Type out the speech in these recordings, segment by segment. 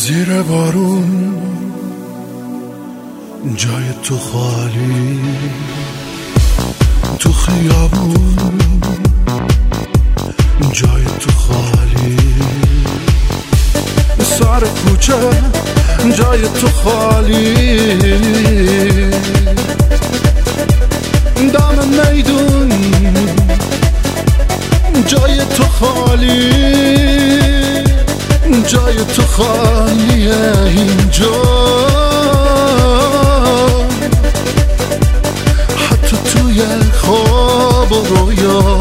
زیر بارون جای تو خالی، تو خیابون جای تو خالی، سر کوچه جای تو خالی، دم میدون جای تو خالی، جای تو خالیه اینجا، حتی توی خواب و رویا،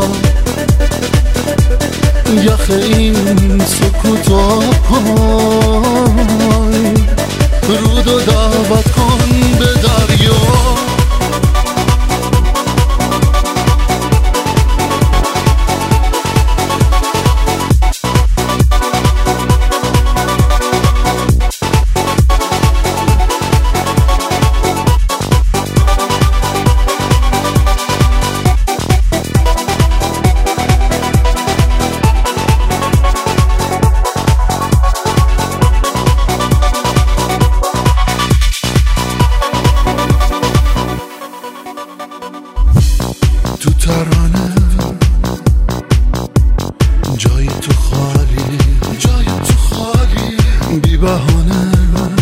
یخ این سکوتای رودو دعوت کن به دریا. تو ترانه جای تو خالی، جای تو خالی، بی بهانه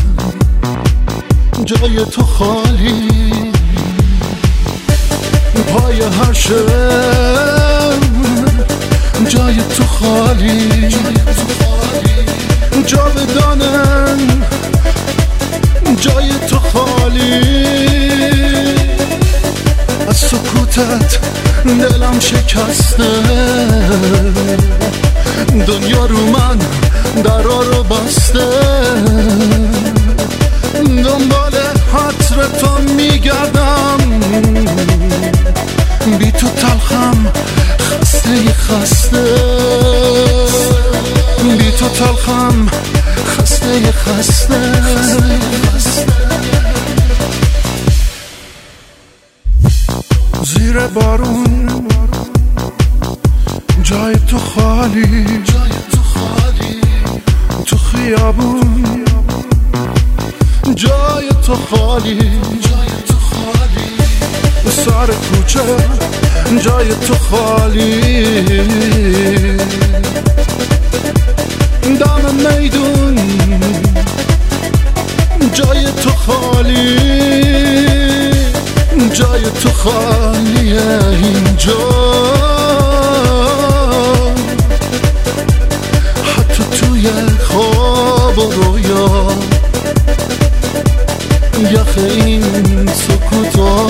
جای تو خالی، پای هر شب جای تو خالی، جاودانه جای تو خالی، از سکوتت دلم شکسته، دنیا رو من درا رو بسته، دنبال حطر تو میگردم، بی تو تلخم خسته خسته، بی تو تلخم خسته خسته. زیر بارون جای تو خالی، جای تو خالی، تو خیابون جای تو خالی، جای تو خالی، سر کوچه جای تو خالی، دم میدون جای تو خالی، جای تو خالیه اینجا، حتی توی خواب و رویا، یخ این سکوتا